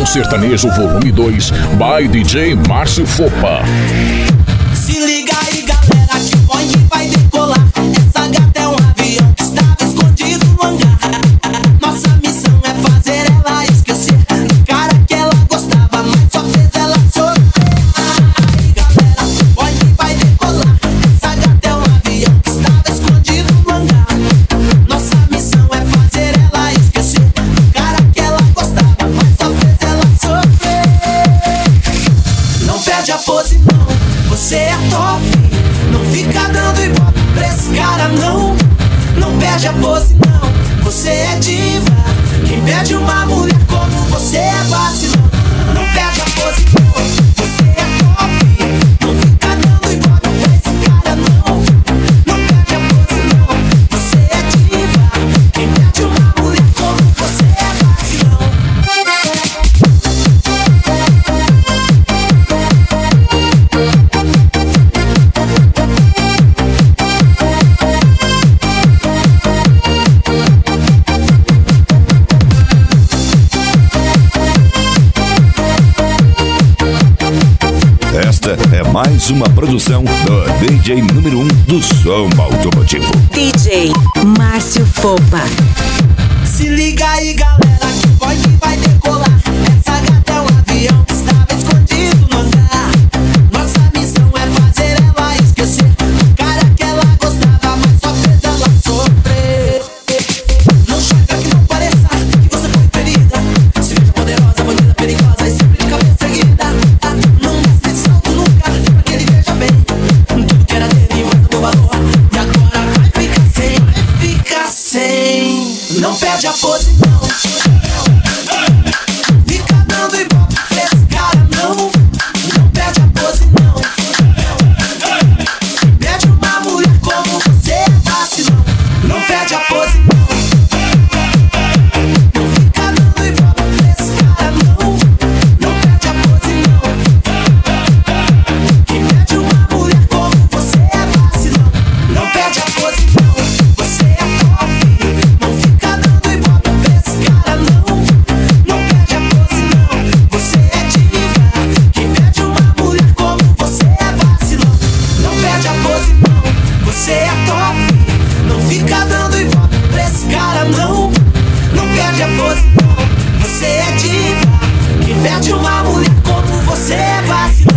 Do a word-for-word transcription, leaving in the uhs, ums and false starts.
Paredão Sertanejo Volume dois, by D J Márcio Fopa. Se liga aí, galera, que põe que vai decolar. Essa gata é um avião que estava escondido no hangar. Nossa missão é fazer ela esquecer do cara que ela gostava, mas só fez ela sofrer. Aí, galera, que põe que vai decolar. Essa gata é um avião que estava escondido no hangar. Nossa missão é fazer ela esquecer do cara que ela gostava, mas só fez ela sofrer. Não perde a pose, não. Você é top, não fica dando ibope pra esse cara, não. Não perde a pose, não. Você é diva, quem perde uma mulher como você é vacilão. Não perde a pose, não. Você é top, não fica dando ibope pra esse cara, não. Não perde a pose, não. Você é diva, quem perde uma mulher como você é vacilão. Esta é mais uma produção do D J número um do som automotivo. D J Márcio Fopa. Se liga aí, galera, que boy que vai decolar. Essa gata é um avião que estava escondido no hangar. Nossa missão é fazer ela esquecer do cara que ela gostava, mas só fez ela sofrer. Não chega que não pareça que você foi ferida. Se veja poderosa, bandida perigosa e sempre de cabeça erguida. Não gasta esse salto nunca, pra que ele veja bem tudo que era dele, mas não valor. E agora vai ficar sem, vai ficar sem. Não perde a pose, não. Fica dando ibope pra esse cara, não. Não perde a pose, não. Perde uma mulher como você é vacilão. Não perde a pose, não. Não fica dando ibope pra esse cara, não. Não perde a pose, não. Quem perde uma mulher como você é vacilão. Não perde a pose, não. Você é top, não fica dando ibope pra esse cara, não. Não perde a pose, não. Você é diva, quem perde uma mulher como você é vacilão. Não perde a pose, não. Você é top, não fica dando ibope pra esse cara, não. Não perde a pose, não. Você é diva, quem perde uma mulher como você é vacilão.